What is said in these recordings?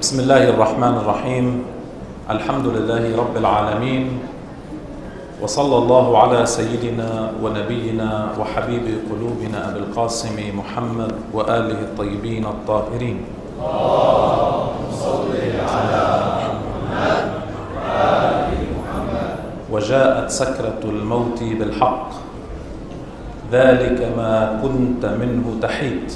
بسم الله الرحمن الرحيم. الحمد لله رب العالمين، وصلى الله على سيدنا ونبينا وحبيب قلوبنا أبي القاسم محمد وآله الطيبين الطاهرين. اللهم صل على محمد وآل محمد. وجاءت سكرة الموت بالحق، ذلك ما كنت منه تحيد.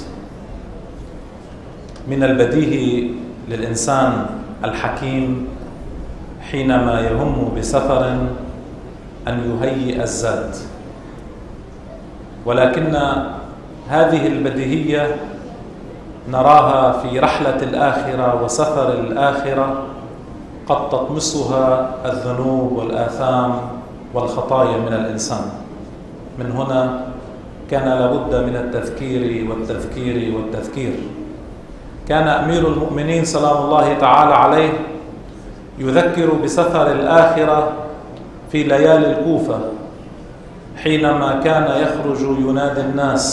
من البديهي للإنسان الحكيم حينما يهم بسفر أن يهيئ الزاد، ولكن هذه البديهية نراها في رحلة الآخرة وسفر الآخرة قد تطمسها الذنوب والآثام والخطايا من الإنسان. من هنا كان لابد من التذكير والتذكير والتذكير. كان أمير المؤمنين سلام الله تعالى عليه يذكر بسفر الآخرة في ليالي الكوفة، حينما كان يخرج ينادي الناس: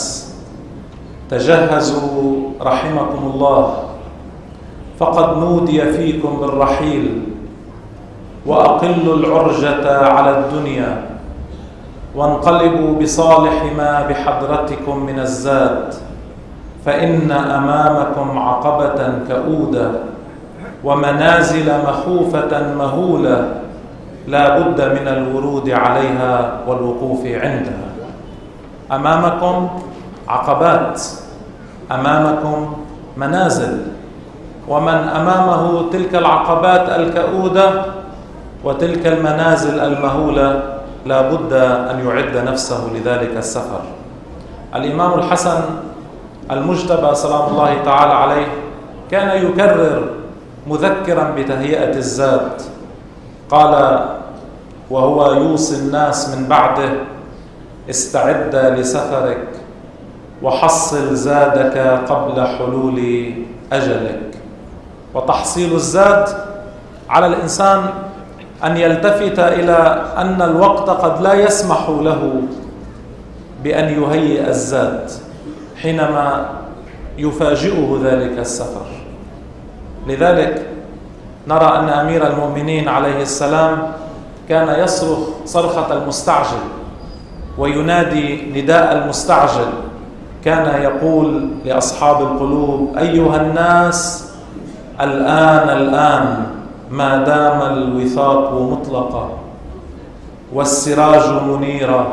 تجهزوا رحمكم الله، فقد نودي فيكم بالرحيل، وأقلوا العرجة على الدنيا، وانقلبوا بصالح ما بحضرتكم من الزاد، فإن أمامكم عقبة كؤودة ومنازل مخوفة مهولة، لا بد من الورود عليها والوقوف عندها. أمامكم عقبات، أمامكم منازل، ومن أمامه تلك العقبات الكؤودة وتلك المنازل المهولة لا بد أن يعد نفسه لذلك السفر. الإمام الحسن المجتبى سلام الله تعالى عليه كان يكرر مذكرا بتهيئة الزاد، قال وهو يوصي الناس من بعده: استعد لسفرك وحصل زادك قبل حلول أجلك. وتحصيل الزاد على الإنسان أن يلتفت إلى أن الوقت قد لا يسمح له بأن يهيئ الزاد حينما يفاجئه ذلك السفر. لذلك نرى أن أمير المؤمنين عليه السلام كان يصرخ صرخة المستعجل وينادي نداء المستعجل. كان يقول لأصحاب القلوب: أيها الناس، الآن الآن، ما دام الوثاق مطلقا والسراج منيرا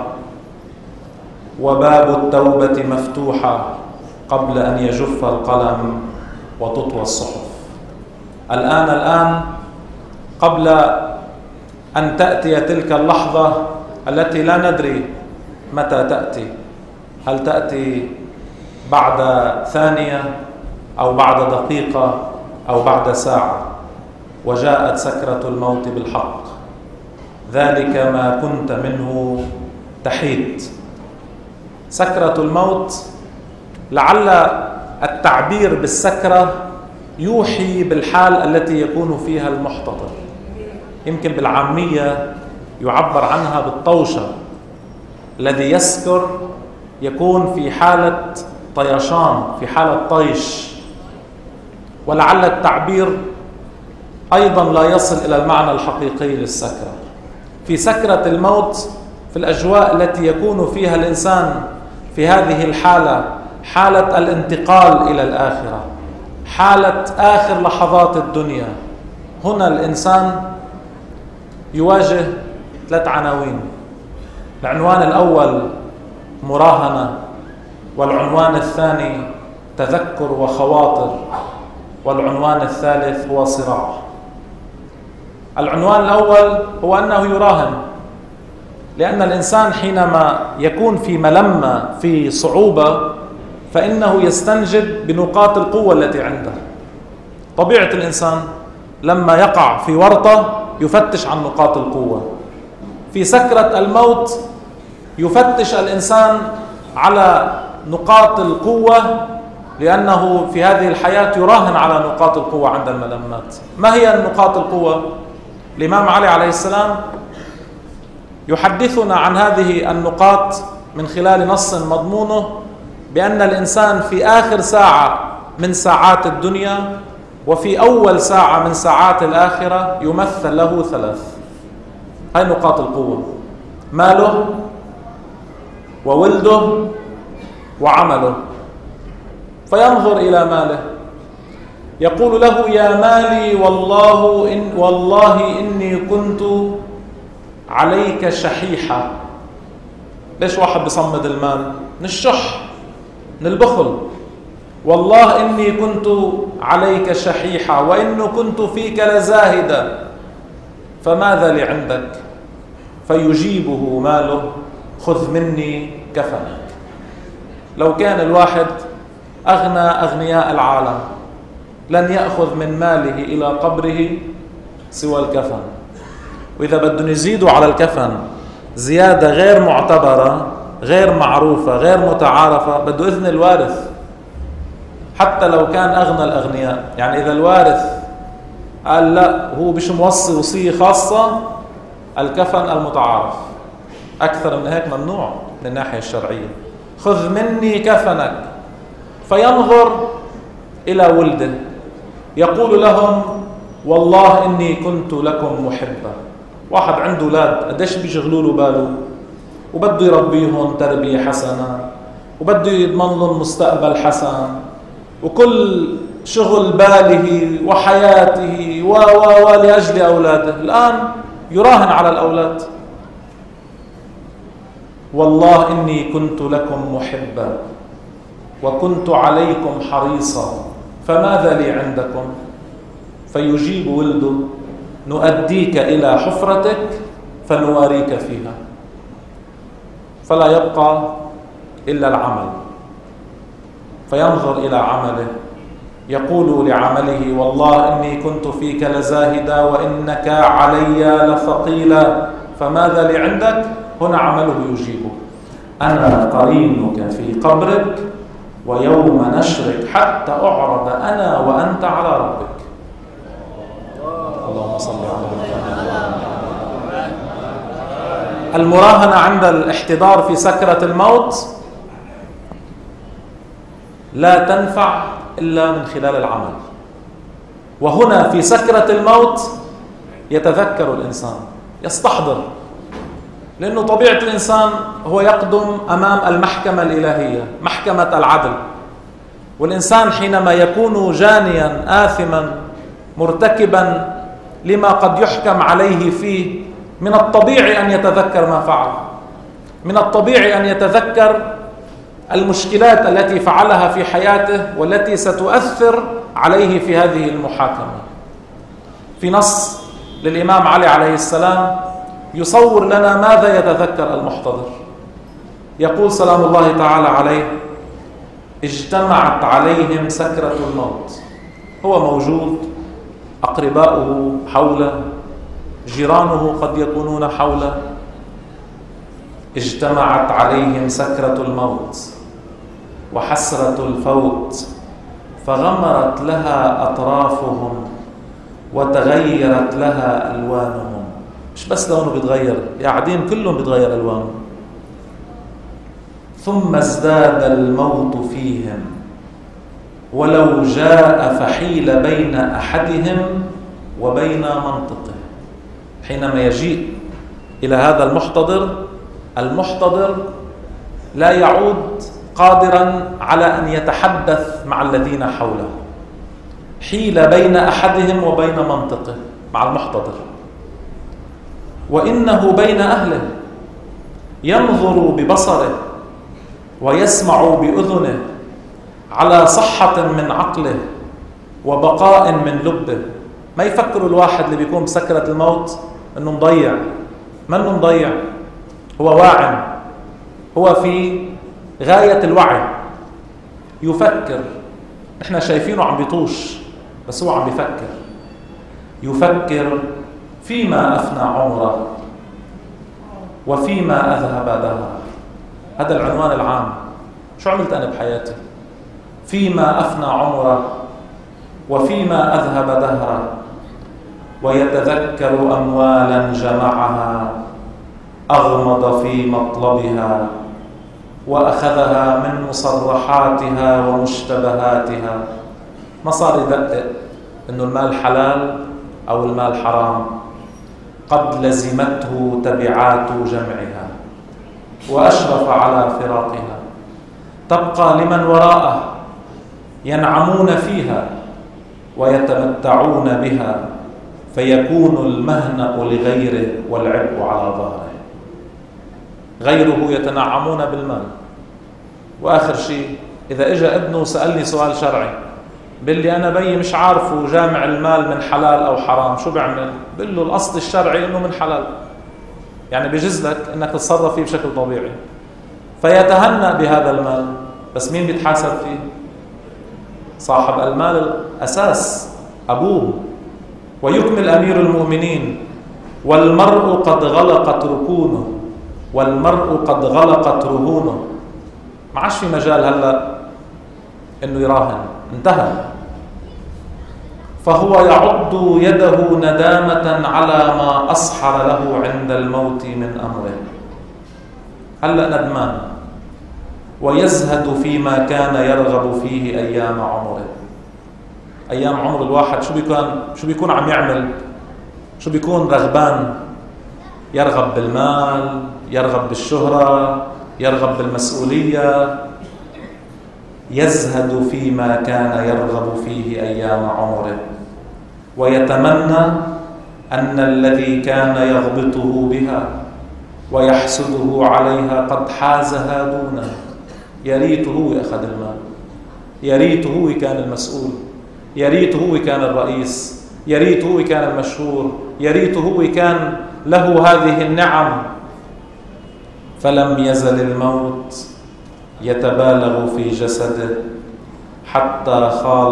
وباب التوبة مفتوحة قبل أن يجف القلم وتطوى الصحف. الآن الآن، قبل أن تأتي تلك اللحظة التي لا ندري متى تأتي، هل تأتي بعد ثانية أو بعد دقيقة أو بعد ساعة. وجاءت سكرة الموت بالحق، ذلك ما كنت منه تحيد. سكرة الموت، لعل التعبير بالسكرة يوحي بالحال التي يكون فيها المحتضر. يمكن بالعامية يعبر عنها بالطوشة. الذي يسكر يكون في حالة طيشان، في حالة طيش. ولعل التعبير أيضا لا يصل إلى المعنى الحقيقي للسكرة. في سكرة الموت، في الأجواء التي يكون فيها الإنسان في هذه الحالة، حالة الانتقال إلى الآخرة، حالة آخر لحظات الدنيا، هنا الإنسان يواجه 3 عناوين. العنوان الأول مراهنة، والعنوان الثاني تذكر وخواطر، والعنوان الثالث هو صراع. العنوان الأول هو أنه يراهن، لأن الإنسان حينما يكون في ملمة، في صعوبة، فإنه يستنجد بنقاط القوة التي عنده. طبيعة الإنسان لما يقع في ورطة يفتش عن نقاط القوة. في سكرة الموت يفتش الإنسان على نقاط القوة، لأنه في هذه الحياة يراهن على نقاط القوة عند الملمات. ما هي نقاط القوة؟ الإمام علي عليه السلام يحدثنا عن هذه النقاط من خلال نص مضمونه بأن الإنسان في آخر ساعة من ساعات الدنيا وفي أول ساعة من ساعات الآخرة يمثل له 3. هاي نقاط القوة: ماله وولده وعمله. فينظر إلى ماله يقول له: يا مالي والله إني كنت عليك شحيحة. ليش واحد بيصمد المال؟ من الشح، من البخل. والله إني كنت عليك شحيحة وإن كنت فيك لزاهدة، فماذا لي عندك؟ فيجيبه ماله: خذ مني كفنك. لو كان الواحد أغنى أغنياء العالم لن يأخذ من ماله إلى قبره سوى الكفن. وإذا بدهم يزيدوا على الكفن زيادة غير معتبرة، غير معروفة، غير متعارفة، بده إذن الوارث، حتى لو كان أغنى الأغنياء. يعني إذا الوارث قال لا، هو مش موصي وصية خاصة، الكفن المتعارف. أكثر من هيك ممنوع من الناحية الشرعية. خذ مني كفنك. فينظر إلى ولده يقول لهم: والله إني كنت لكم محبا. واحد عنده أولاد، قديش بيشغلوا له باله، وبده يربيهم تربية حسنة، وبده يضمن لهم مستقبل حسن، وكل شغل باله وحياته لأجل أولاده. الآن يراهن على الأولاد: والله إني كنت لكم محبا وكنت عليكم حريصا، فماذا لي عندكم؟ فيجيب ولده: نؤديك إلى حفرتك فنواريك فيها. فلا يبقى إلا العمل. فينظر إلى عمله يقول لعمله: والله إني كنت فيك لزاهدا وإنك علي لثقيلا، فماذا لي عندك؟ هنا عمله يجيبه: أنا قرينك في قبرك ويوم نشرك حتى أعرض أنا وأنت على ربك. اللهم صل على محمد. المراهنة عند الاحتضار في سكرة الموت لا تنفع إلا من خلال العمل. وهنا في سكرة الموت يتذكر الإنسان، يستحضر، لأنه طبيعة الإنسان هو يقدم أمام المحكمة الإلهية، محكمة العدل. والإنسان حينما يكون جانيا آثما مرتكبا لما قد يحكم عليه فيه، من الطبيعي أن يتذكر ما فعل، من الطبيعي أن يتذكر المشكلات التي فعلها في حياته والتي ستؤثر عليه في هذه المحاكمة. في نص للإمام علي عليه السلام يصور لنا ماذا يتذكر المحتضر. يقول سلام الله تعالى عليه: اجتمعت عليهم سكرة الموت. هو موجود، أقرباؤه حوله، جيرانه قد يكونون حوله. اجتمعت عليهم سكرة الموت وحسرة الفوت، فغمرت لها أطرافهم وتغيرت لها ألوانهم. مش بس لونه بيتغير، قاعدين كلهم بيتغير ألوانهم. ثم ازداد الموت فيهم ولو جاء فحيل بين أحدهم وبين منطقه. حينما يجيء إلى هذا المحتضر لا يعود قادرا على أن يتحدث مع الذين حوله. حيل بين أحدهم وبين منطقه مع المحتضر، وإنه بين أهله، ينظر ببصره ويسمع بأذنه، على صحة من عقله وبقاء من لبه. ما يفكر الواحد اللي بيكون بسكرة الموت أنه مضيع، منه مضيع، هو واعٍ، هو في غاية الوعي، يفكر. احنا شايفينه عم بيطوش، بس هو عم يفكر فيما أفنى عمره وفيما أذهب دهره. هذا العنوان العام. شو عملت أنا بحياتي؟ فيما أفنى عمره وفيما أذهب دهره، ويتذكر أموالا جمعها أغمض في مطلبها وأخذها من مصرحاتها ومشتبهاتها. مصاري دقق، إنه المال حلال أو المال حرام، قد لزمته تبعات جمعها وأشرف على فراقها، تبقى لمن وراءه ينعمون فيها ويتمتعون بها، فيكون المهنأ لغيره والعبء على ظهره. غيره يتنعمون بالمال، وآخر شيء إذا إجا ابنه سألني سؤال شرعي بيقول لي أنا بيي مش عارفه جامع المال من حلال أو حرام، شو بعمل؟ بقول له الأصل الشرعي إنه من حلال، يعني بيجوز لك إنك تتصرف فيه بشكل طبيعي، فيتهنأ بهذا المال. بس مين بيتحاسب فيه؟ صاحب المال الأساس، أبوه. ويكمل أمير المؤمنين: والمرء قد غلقت ركونه، والمرء قد غلقت رهونه. ما عادش في مجال هلأ إنه يراهن، انتهى. فهو يعض يده ندامة على ما أصحر له عند الموت من أمره. هلأ ندمان ويزهد فيما كان يرغب فيه أيام عمره. أيام عمر الواحد شو بيكون عم يعمل؟ شو بيكون رغبان؟ يرغب بالمال، يرغب بالشهرة، يرغب بالمسؤولية. يزهد فيما كان يرغب فيه أيام عمره، ويتمنى أن الذي كان يغبطه بها ويحسده عليها قد حازها دونه. يا ريت هو أخذ المال، يا ريت هو كان المسؤول، يا ريت هو كان الرئيس، يا ريت هو كان المشهور، يا ريت هو كان له هذه النعم. فلم يزل الموت يتبالغ في جسده حتى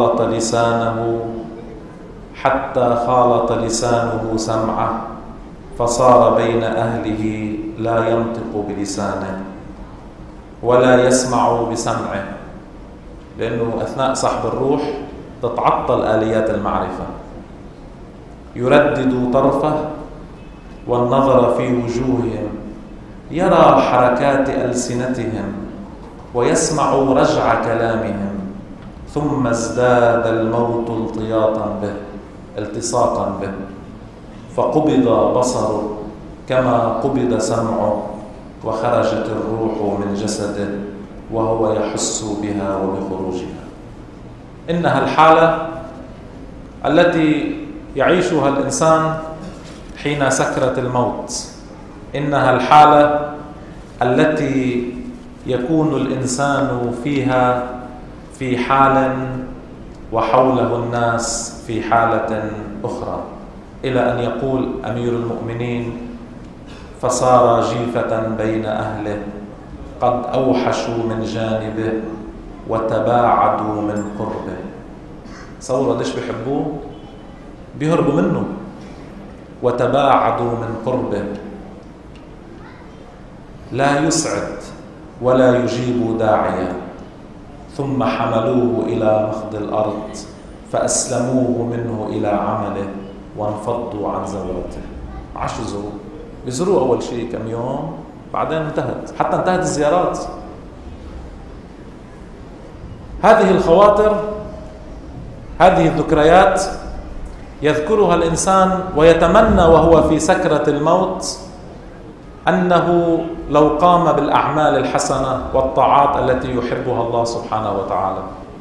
خالط لسانه سمعه، فصار بين أهله لا ينطق بلسانه ولا يسمع بسمعه، لأنه أثناء سحب الروح تتعطل آليات المعرفة. يردد طرفه والنظر في وجوههم، يرى حركات ألسنتهم ويسمع رجع كلامهم، ثم ازداد الموت التصاقا به، فقبض بصره كما قبض سمعه، وخرجت الروح من جسده وهو يحس بها وبخروجها. إنها الحالة التي يعيشها الإنسان حين سكرة الموت، إنها الحالة التي يكون الإنسان فيها في حال وحوله الناس في حالة أخرى، إلى أن يقول أمير المؤمنين: فصار جيفة بين أهله، قد أوحشوا من جانبه وتباعدوا من قربه. صورة ليش بيحبوه؟ بيهربوا منه. وتباعدوا من قربه، لا يسعد ولا يجيب داعيا. ثم حملوه إلى مخض الأرض فأسلموه منه إلى عمله وانفضوا عن زورته. عاشوا زروه، يزوروا أول شيء كم يوم، بعدين انتهت، حتى انتهت الزيارات. هذه الخواطر، هذه الذكريات يذكرها الإنسان ويتمنى وهو في سكرة الموت أنه لو قام بالأعمال الحسنة والطاعات التي يحبها الله سبحانه وتعالى،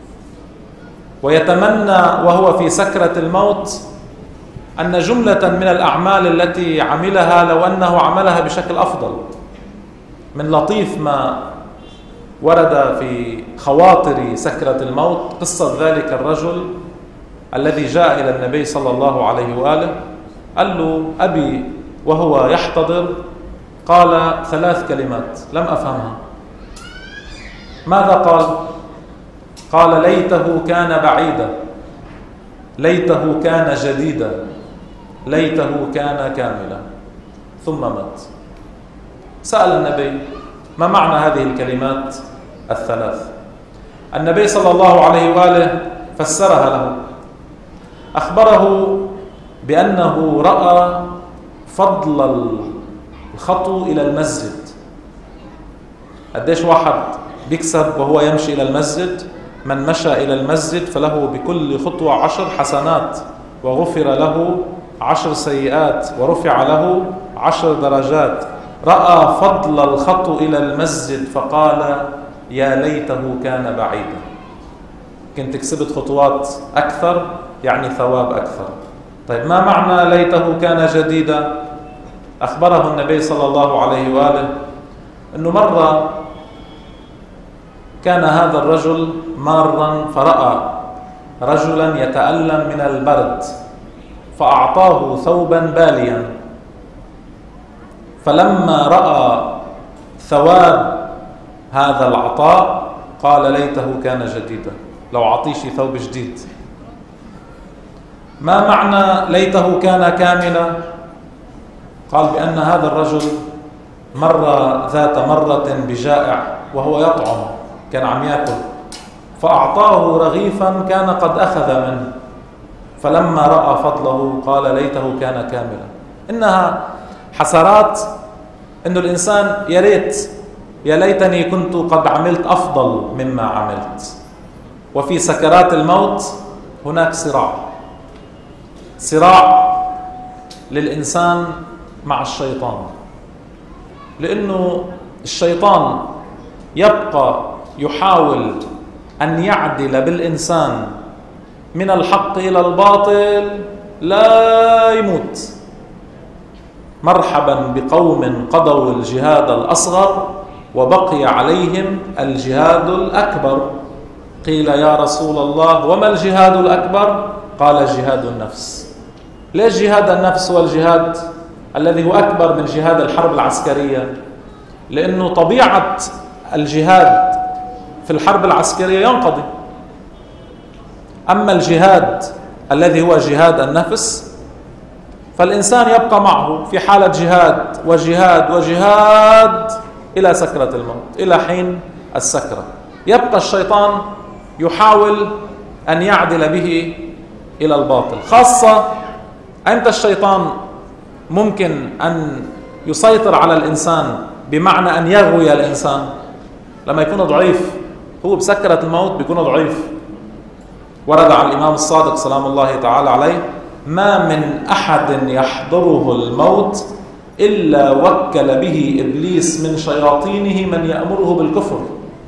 ويتمنى وهو في سكرة الموت أن جملة من الأعمال التي عملها لو أنه عملها بشكل أفضل. من لطيف ما ورد في خواطر سكرة الموت قصة ذلك الرجل الذي جاء إلى النبي صلى الله عليه وآله، قال له: أبي وهو يحتضر قال 3 كلمات لم أفهمها. ماذا قال؟ قال: ليته كان بعيدا، ليته كان جديدا، ليته كان كاملا، ثم مات. سأل النبي: ما معنى هذه الكلمات ال3؟ النبي صلى الله عليه وآله فسرها له، أخبره بأنه رأى فضل الخطو إلى المسجد. قديش واحد بيكسب وهو يمشي إلى المسجد؟ من مشى إلى المسجد فله بكل خطوة 10 حسنات وغفر له 10 سيئات ورفع له 10 درجات. رأى فضل الخطو إلى المسجد فقال يا ليته كان بعيدا. كنت كسبت خطوات أكثر يعني ثواب أكثر. طيب ما معنى ليته كان جديدا؟ أخبره النبي صلى الله عليه وآله أنه مرة كان هذا الرجل مارا فرأى رجلا يتألم من البرد فأعطاه ثوبا باليا، فلما رأى ثواب هذا العطاء قال ليته كان جديدا، لو عطيشي ثوب جديد. ما معنى ليته كان كاملا؟ قال بأن هذا الرجل مر ذات مرة بجائع وهو يطعم، كان عم يأكل، فأعطاه رغيفا كان قد أخذ منه، فلما رأى فضله قال ليته كان كاملا. إنها حسرات إنه الإنسان يا ليتني كنت قد عملت أفضل مما عملت. وفي سكرات الموت هناك صراع للإنسان مع الشيطان، لأنه الشيطان يبقى يحاول أن يعدل بالإنسان من الحق إلى الباطل لا يموت. مرحبا بقوم قضوا الجهاد الأصغر وبقي عليهم الجهاد الأكبر. قيل يا رسول الله وما الجهاد الأكبر؟ قال جهاد النفس. ليش جهاد النفس هو الجهاد الذي هو أكبر من جهاد الحرب العسكرية؟ لأنه طبيعة الجهاد في الحرب العسكرية ينقضي. أما الجهاد الذي هو جهاد النفس فالإنسان يبقى معه في حالة جهاد وجهاد وجهاد إلى سكرة الموت، إلى حين السكرة. يبقى الشيطان يحاول أن يعدل به إلى الباطل، خاصة أنت الشيطان ممكن أن يسيطر على الإنسان بمعنى أن يغوي الإنسان لما يكون ضعيف. هو بسكرة الموت بيكون ضعيف. ورد عن الإمام الصادق سلام الله تعالى عليه ما من أحد يحضره الموت إلا وكل به إبليس من شياطينه من يأمره بالكفر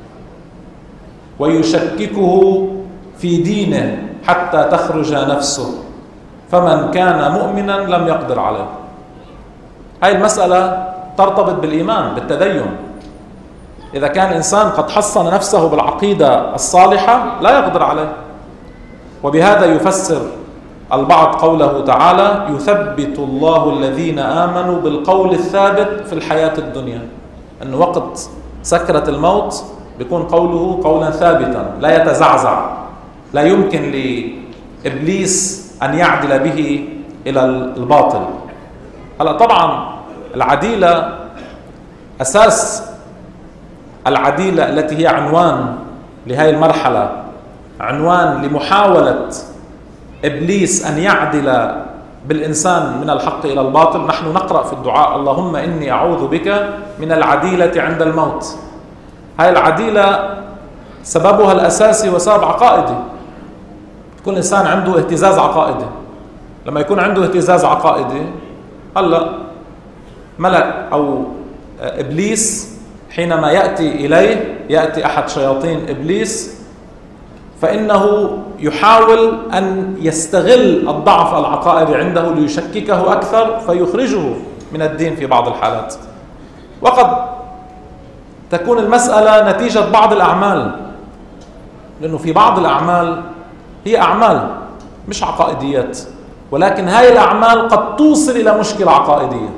ويشككه في دينه حتى تخرج نفسه، فمن كان مؤمنا لم يقدر عليه. هاي المسألة ترتبط بالإيمان بالتدين. إذا كان إنسان قد حصن نفسه بالعقيدة الصالحة لا يقدر عليه. وبهذا يفسر البعض قوله تعالى يثبت الله الذين آمنوا بالقول الثابت في الحياة الدنيا، أن وقت سكرة الموت بيكون قوله قولا ثابتا لا يتزعزع، لا يمكن لإبليس أن يعدل به إلى الباطل. هلا طبعا العديلة أساس العديلة التي هي عنوان لهذه المرحلة، عنوان لمحاولة إبليس أن يعدل بالإنسان من الحق إلى الباطل. نحن نقرأ في الدعاء اللهم إني أعوذ بك من العديلة عند الموت. هاي العديلة سببها الأساسي وسبب عقائدي. كل إنسان عنده اهتزاز عقائدي. لما يكون عنده اهتزاز عقائدي هلا ملك أو إبليس حينما يأتي أحد شياطين إبليس فإنه يحاول أن يستغل الضعف العقائدي عنده ليشككه أكثر فيخرجه من الدين في بعض الحالات. وقد تكون المسألة نتيجة بعض الأعمال، لأنه في بعض الأعمال هي أعمال مش عقائديات، ولكن هاي الأعمال قد توصل إلى مشكلة عقائدية،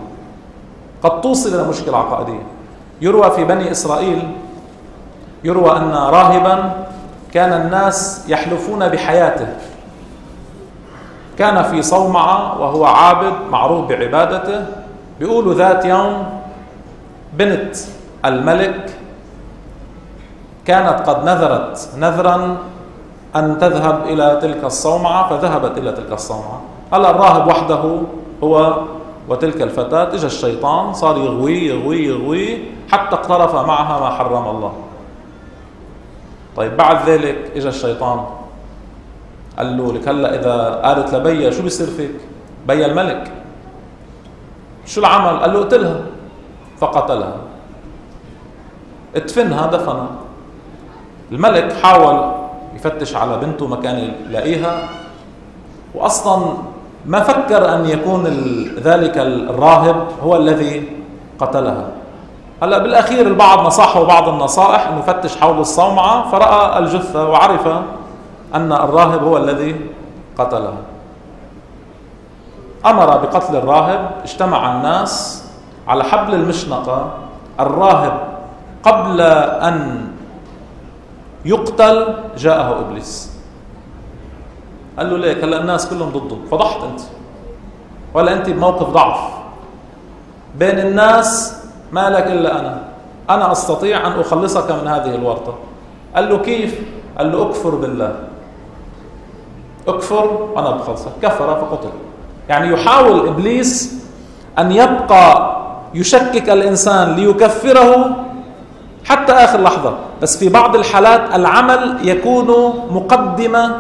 يروى في بني إسرائيل يروى أن راهبا كان الناس يحلفون بحياته، كان في صومعة وهو عابد معروف بعبادته. بيقولوا ذات يوم بنت الملك كانت قد نذرت نذرا أن تذهب إلى تلك الصومعة، فذهبت إلى تلك الصومعة. هلا الراهب وحده هو وتلك الفتاة، اجى الشيطان صار يغوي حتى اقترف معها ما حرم الله. طيب بعد ذلك اجى الشيطان قال له لك هلا اذا قالت لبيا شو بيصير فيك؟ بيا الملك شو العمل؟ قال له اقتلها. فقتلها، ادفنها، دفنها. الملك حاول يفتش على بنته ما كان يلاقيها، واصلا ما فكر ان يكون ذلك الراهب هو الذي قتلها. هلا بالاخير البعض نصحه بعض النصائح انه فتش حول الصومعه، فراى الجثه وعرف ان الراهب هو الذي قتلها. امر بقتل الراهب، اجتمع الناس على حبل المشنقه. الراهب قبل ان يقتل جاءه ابليس قال له ليك هلا الناس كلهم ضده، فضحت انت، ولا انت بموقف ضعف بين الناس، ما لك الا انا استطيع ان اخلصك من هذه الورطه. قال له كيف؟ قال له اكفر بالله، اكفر وانا بخلصك. كفر فقتل. يعني يحاول ابليس ان يبقى يشكك الانسان ليكفره حتى اخر لحظه، بس في بعض الحالات العمل يكون مقدمه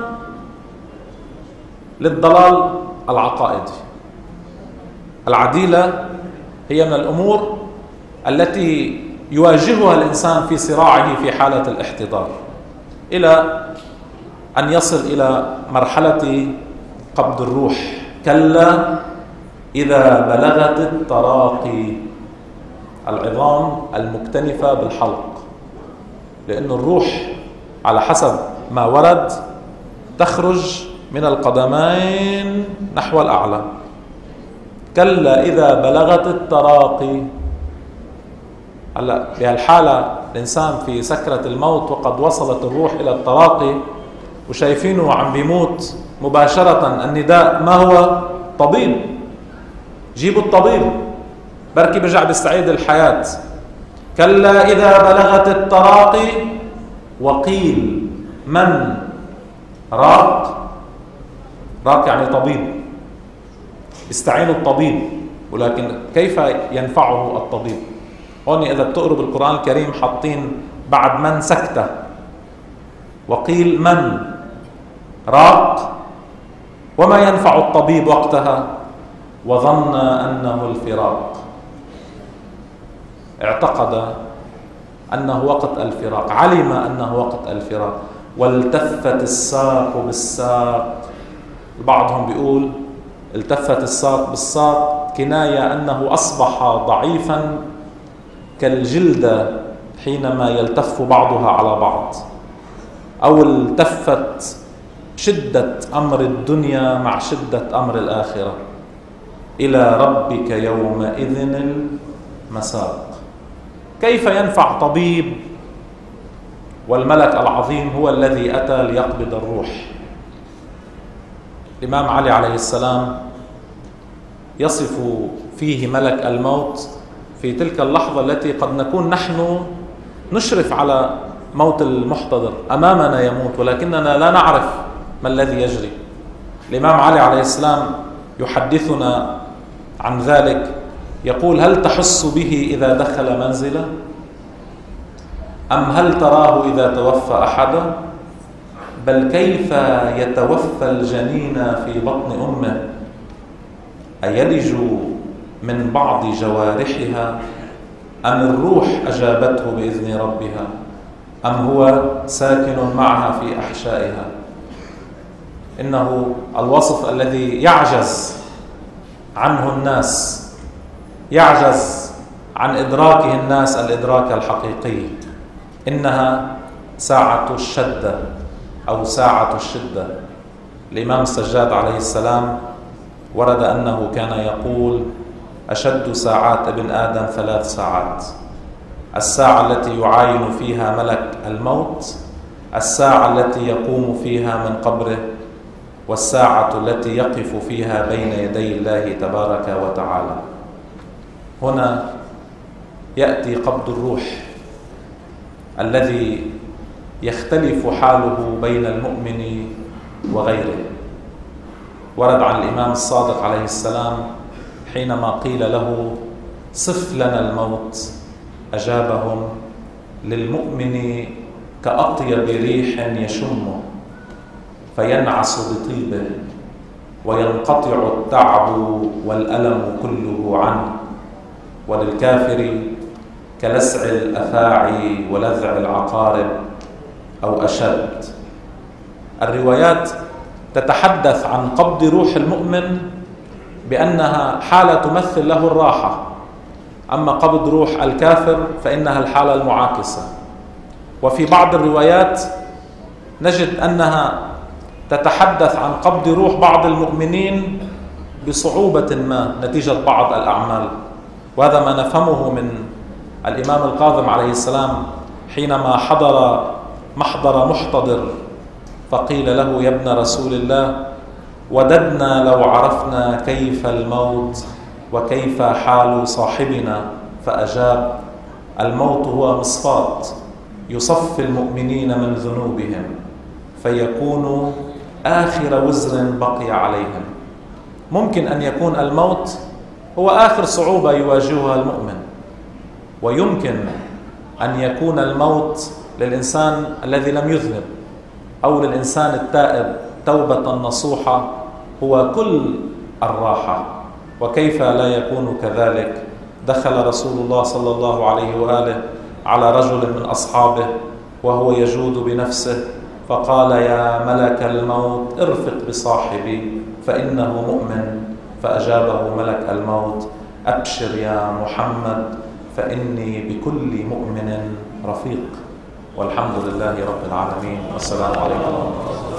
للضلال العقائدي. العديلة هي من الأمور التي يواجهها الإنسان في صراعه في حالة الاحتضار، إلى أن يصل إلى مرحلة قبض الروح. كلا إذا بلغت التراقي، العظام المكتنفة بالحلق، لأن الروح على حسب ما ورد تخرج من القدمين نحو الأعلى. كلا إذا بلغت التراقي. هلا بهالحالة الإنسان في سكرة الموت وقد وصلت الروح إلى التراقي وشايفينه عم بيموت مباشرة، النداء ما هو؟ طبيب، جيبوا الطبيب بركي برجع بيستعيد الحياة. كلا إذا بلغت التراقي وقيل من راق. راق يعني طبيب، استعينوا الطبيب. ولكن كيف ينفعه الطبيب؟ هون إذا بتقروا بالقرآن الكريم حاطين بعد من سكتة، وقيل من راق. وما ينفع الطبيب وقتها؟ وظن أنه الفراق، اعتقد أنه وقت الفراق، علم أنه وقت الفراق. والتفت الساق بالساق. بعضهم بيقول التفت الساق بالساق كناية أنه أصبح ضعيفا كالجلدة حينما يلتف بعضها على بعض، أو التفت شدة أمر الدنيا مع شدة أمر الآخرة. إلى ربك يومئذ المساق. كيف ينفع طبيب والملك العظيم هو الذي أتى ليقبض الروح؟ الإمام علي عليه السلام يصف فيه ملك الموت في تلك اللحظة التي قد نكون نحن نشرف على موت المحتضر، أمامنا يموت ولكننا لا نعرف ما الذي يجري. الإمام علي عليه السلام يحدثنا عن ذلك، يقول: هل تحس به إذا دخل منزله؟ أم هل تراه إذا توفى أحدا؟ بل كيف يتوفى الجنين في بطن أمه، أيلج من بعض جوارحها أم الروح أجابته بإذن ربها أم هو ساكن معها في أحشائها. إنه الوصف الذي يعجز عنه الناس، يعجز عن إدراكه الناس الإدراك الحقيقي. إنها ساعة الشدة أو ساعة الشدة. الإمام السجاد عليه السلام ورد أنه كان يقول: أشد ساعات ابن آدم 3 ساعات: الساعة التي يعاين فيها ملك الموت، الساعة التي يقوم فيها من قبره، والساعة التي يقف فيها بين يدي الله تبارك وتعالى. هنا يأتي قبض الروح الذي يختلف حاله بين المؤمن وغيره. ورد عن الإمام الصادق عليه السلام حينما قيل له: صف لنا الموت، أجابهم: للمؤمن كأطيب ريح يشمه فينعس بطيبه وينقطع التعب والألم كله عنه، وللكافر كلسع الأفاعي ولذع العقارب أو أشد. الروايات تتحدث عن قبض روح المؤمن بأنها حالة تمثل له الراحة، أما قبض روح الكافر فإنها الحالة المعاكسة. وفي بعض الروايات نجد أنها تتحدث عن قبض روح بعض المؤمنين بصعوبة ما نتيجة بعض الأعمال، وهذا ما نفهمه من الإمام الكاظم عليه السلام حينما حضر محضر محتضر فقيل له: يا ابن رسول الله، وددنا لو عرفنا كيف الموت وكيف حال صاحبنا، فأجاب: الموت هو مصفاة يصفي المؤمنين من ذنوبهم فيكون آخر وزر بقي عليهم. ممكن أن يكون الموت هو آخر صعوبة يواجهها المؤمن، ويمكن أن يكون الموت للإنسان الذي لم يذنب أو للإنسان التائب توبة نصوحة هو كل الراحة. وكيف لا يكون كذلك؟ دخل رسول الله صلى الله عليه وآله على رجل من أصحابه وهو يجود بنفسه فقال: يا ملك الموت ارفق بصاحبي فإنه مؤمن. فأجابه ملك الموت: أبشر يا محمد فإني بكل مؤمن رفيق. والحمد لله رب العالمين، والسلام عليكم ورحمة الله.